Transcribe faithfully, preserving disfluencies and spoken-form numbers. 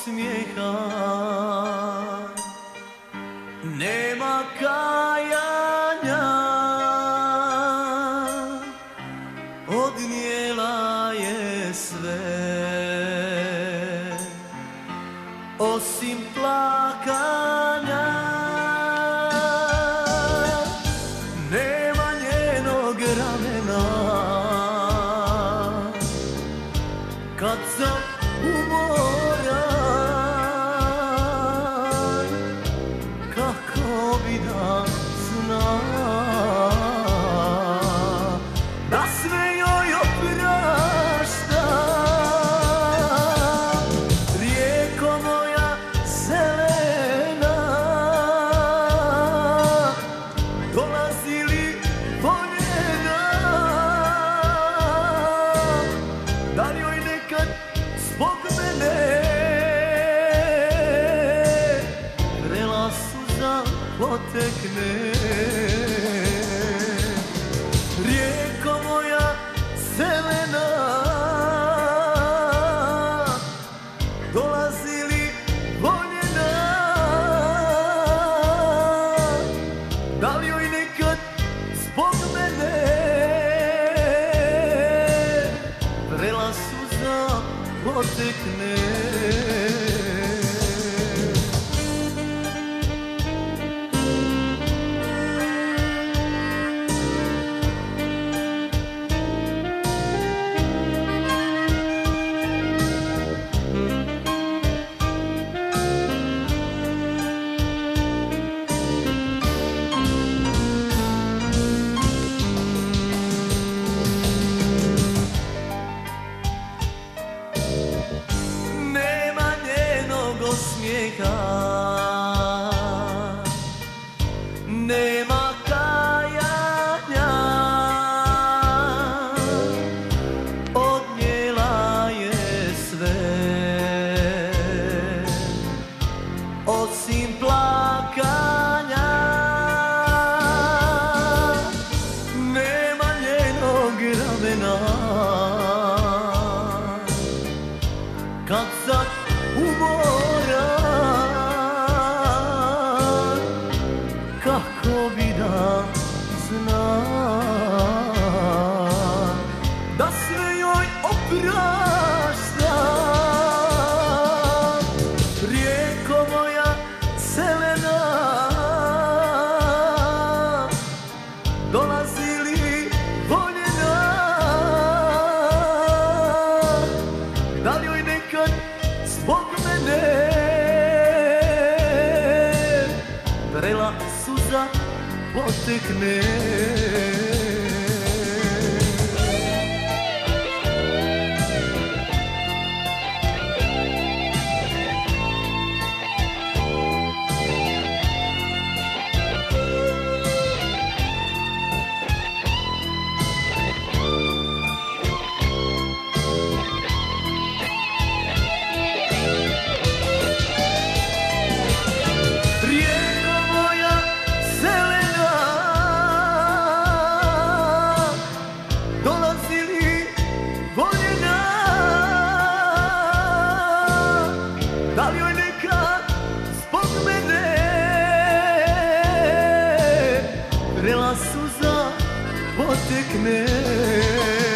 osmijeha, nema kajanja, odnijela je sve, osim plakanja. Nema njenog ramena, kad sam umoran, kako bi da znam da sve joj opraštam. Rijeko moja zelena, dolazi li voljena, da li joj nekad zbog mene vrela suza potekne. Rijeko moja zelena, dolazi li voljena, da li joj nekad zbog mene vrela suza potekne. Osmijeha, nema kajanja, odnijela je sve, osim plakanja. Nema njenog ramena, kad sam umoran, kako bi da znam da sve joj opraštam. Rijeko moja zelena, dolazi li voljena, da li joj nekad zbog mene vrela suza potekne. Da li joj nekad zbog mene vrela suza potekne.